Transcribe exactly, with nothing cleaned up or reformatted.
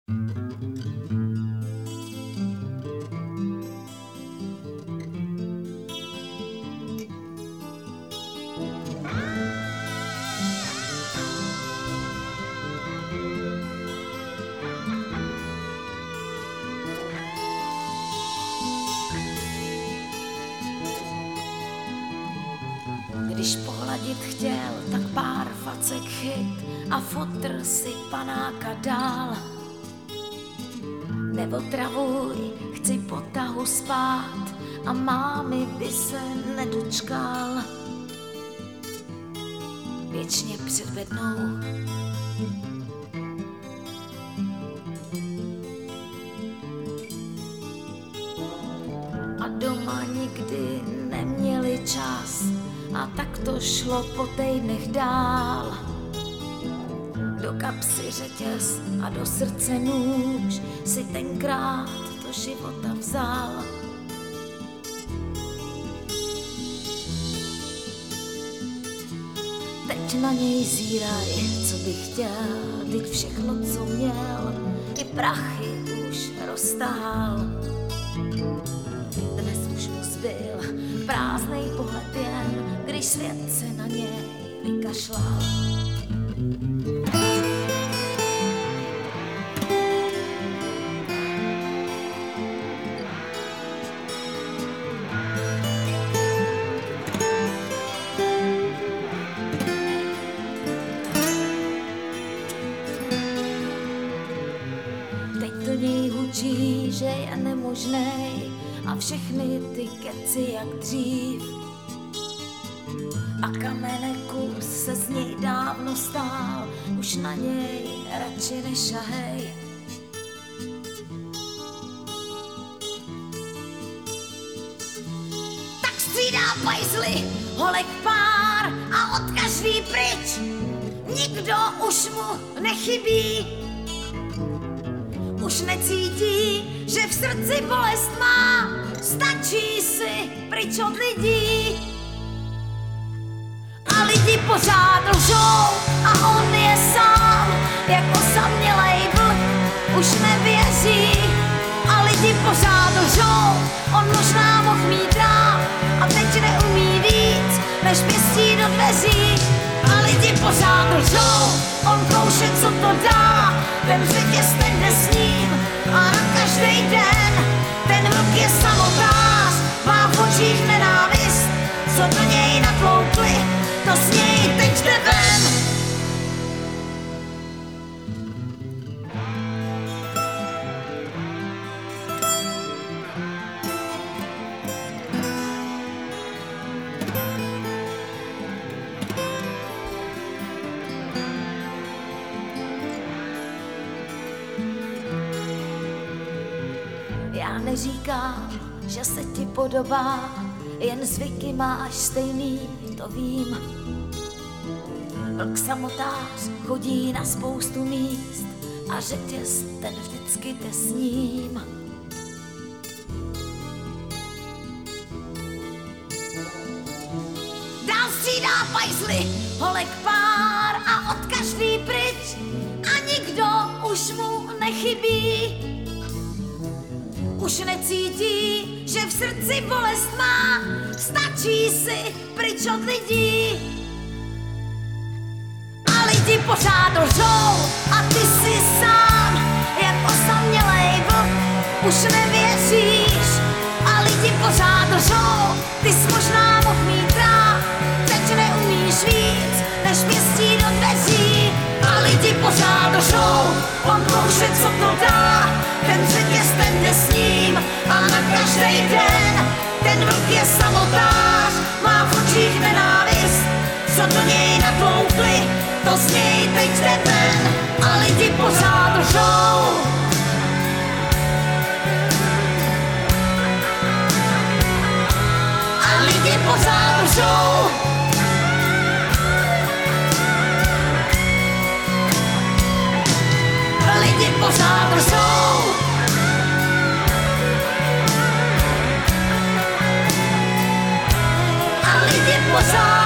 Když pohladit chtěl, tak pár facek chyt a fotr si panáka dál. Neotravuj, chci po tahu spát a mámy by se nedočkal. Věčně před bednou a doma nikdy neměli čas a tak to šlo po týdnech dál. Do kapsy řetěz a do srdce nůž si tenkrát do života vzal. Teď na něj zíraj, co bych chtěl, teď všechno, co měl, i prachy už roztahal. Dnes už mu zbyl prázdnej pohled jen, když svět se na něj vykašlal. Teď do něj hučí, že je nemožnej a všechny ty keci jak dřív. A kamene kus se z něj dávno stál, už na něj radši nešahej. Tak střídá pajzly, holek pár a od každý pryč, nikdo už mu nechybí. Už necítí, že v srdci bolest má, stačí si pryč od lidí. A lidi pořád lžou a on je sám, jak osamělej vlk, už nevěří. A lidi pořád lžou, on možná mohl mít rád a teď neumí víc, než pěstí do dveří. A lidi pořád lžou, on kouše, co to dá, ten řetěz, ten jde s ním a na každý den. Ten vlk je samotář, má v očích nenávist, co do něj natloukli, to z něj teď jde ven. Já neříkám, že se ti podobá, jen zvyky máš stejný, to vím. Vlk samotář chodí na spoustu míst a řetěz ten vždycky jde s ním. Dál střídá pajzly, holek pár a od každý pryč a nikdo už mu nechybí. Už necítí, že v srdci bolest má, stačí si pryč od lidí. A lidi pořád lžou a ty si sám, jak osamělej vlk, už nevěříš. A lidi pořád lžou, ty jsi možná mohl mít rád, teď neumíš víc, než pěstí do dveří. A lidi pořád lžou, on kouše, co to dá, ten řetěz, ten jde s ním a na každý den. Ten vlk je samotář, má v očích nenávist, co do něj natloukli, to z něj teď jde ven. A lidi pořád lžou. A lidi pořád lžou. Lidi pořád lžou. A lidi pořád